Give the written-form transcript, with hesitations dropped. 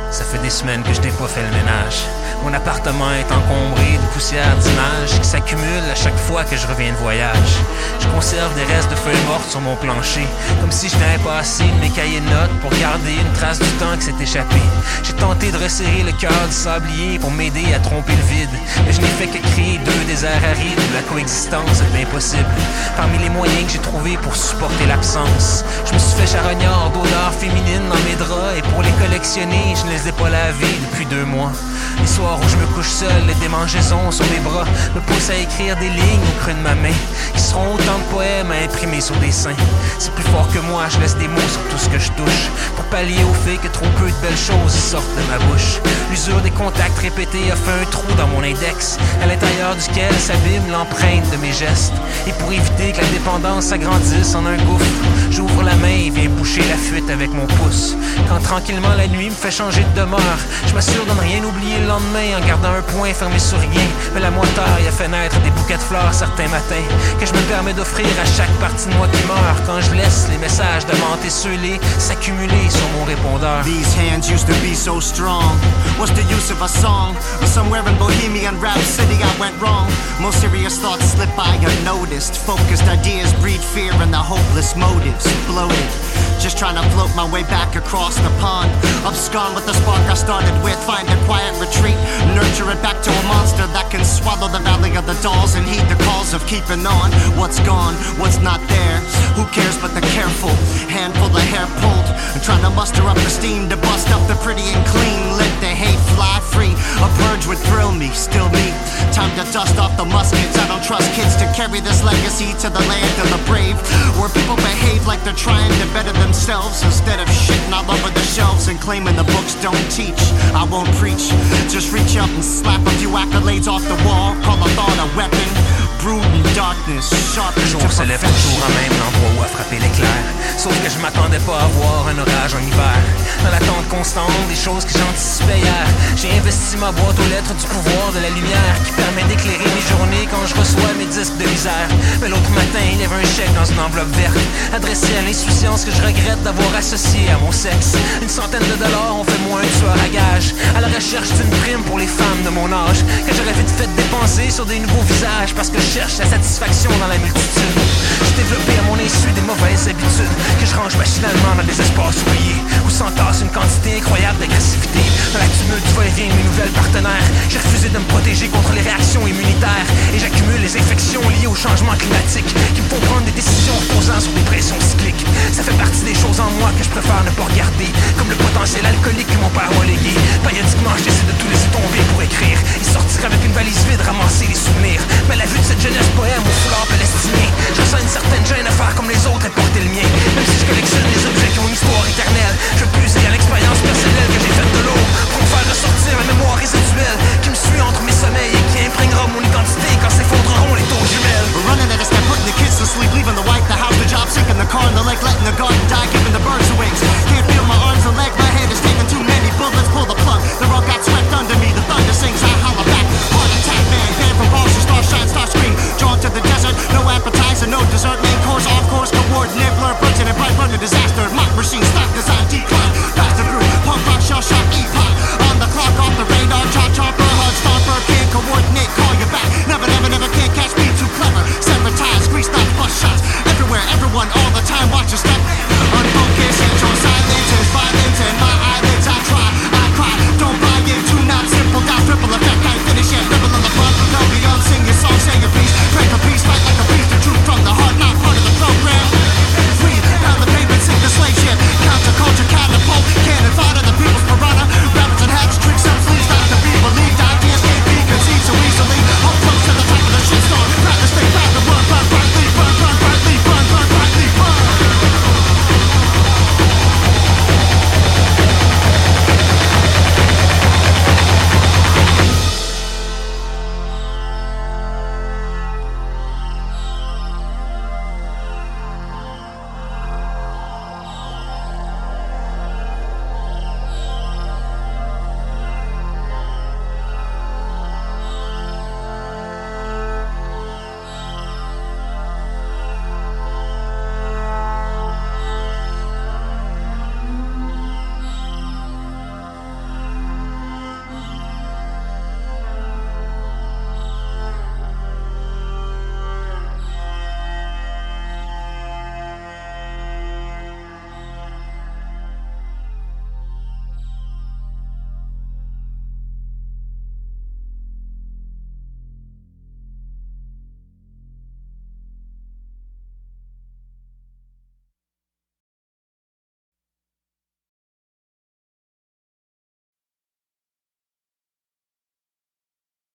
Ça fait des semaines que je n'ai pas fait le ménage. Mon appartement est encombré de poussière d'images qui s'accumulent à chaque fois que je reviens de voyage. Je conserve des restes de feuilles mortes sur mon plancher, comme si je n'avais pas assez de mes cahiers de notes pour garder une trace du temps qui s'est échappé. J'ai tenté de resserrer le cœur du sablier pour m'aider à tromper le vide, mais je n'ai fait que créer deux déserts arides où la coexistence est impossible. Parmi les moyens que j'ai trouvés pour supporter l'absence, je me suis fait charognard d'odeurs féminines dans mes draps, et pour les collectionner, je ne les ai pas lavés depuis 2 mois. Les soirs où je me couche seul, les démangeaisons sur mes bras me poussent à écrire des lignes au creux de ma main, qui seront autant de poèmes à imprimer sur des seins. C'est plus fort que moi, je laisse des mots sur tout ce que je touche, pour pallier au fait que trop peu de belles choses sortent de ma bouche. L'usure des contacts répétés a fait un trou dans mon index, à l'intérieur duquel s'abîme l'empreinte de mes gestes. Et pour éviter que la dépendance s'agrandisse en un gouffre, j'ouvre la main et viens boucher la fuite avec mon pouce. Quand tranquillement la nuit me fait changer de demeure, je m'assure de ne rien oublier le lendemain en gardant un point fermé sur rien. Mais la moitaille a fait naître des bouquets de fleurs certains matins, que je me permets d'offrir à chaque partie de moi qui meurt, quand je laisse les messages de menthe esselés s'accumuler sur mon répondeur. These hands used to be so strong. What's the use of a song? Or somewhere in Bohemian Rhapsody I went wrong. Most serious thoughts slip by unnoticed. Focused ideas breed fear and the hopeless motives bloated. Just trying to float my way back across the pond. Abscond with the spark I started with. Find a quiet retreat. Nurture it back to a monster that can swallow the valley of the dolls and heed the calls of keeping on. What's gone, what's not there. Who cares but the careful? Handful of hair pulled. I'm trying to muster up the steam to bust up the pretty and clean. Let the hate fly free. A purge would thrill me, still me. Time to dust off the muskets. I don't trust kids to carry this legacy to the land of the brave, where people behave like they're trying to better themselves instead of shitting all over the shelves and claiming the books don't teach. I won't preach, just reach up and slap a few accolades off the wall. Call a thought a weapon. Brood in darkness, sharp Le jour se lève toujours au même endroit où a frappé l'éclair, sauf que je m'attendais pas à voir un orage en hiver. Dans l'attente constante des choses que j'anticipais hier, j'ai investi ma boîte aux lettres du pouvoir de la lumière, qui permet d'éclairer mes journées quand je reçois mes disques de misère. Mais l'autre matin, il y avait un chèque dans une enveloppe verte, adressé à l'insouciance que je regrette d'avoir associée à mon sexe. Une centaine de dollars ont fait moi un tueur à gage, à la recherche d'une prime pour les femmes de mon âge, que j'aurais vite fait dépenser sur des nouveaux visages, parce que je cherche la satisfaction dans la multitude. J'ai développé à mon insu des mauvaises habitudes, que je range machinalement dans des espaces oubliés, où s'entasse une quantité incroyable d'agressivité. Dans la tumulte du va-et-vient de mes nouvelles partenaires, j'ai refusé de me protéger contre les réactions immunitaires, et j'accumule les infections liées au changement climatique, qui me font prendre des décisions reposant sur des pressions cycliques. Ça fait partie des choses en moi que je préfère ne pas regarder, comme le potentiel alcoolique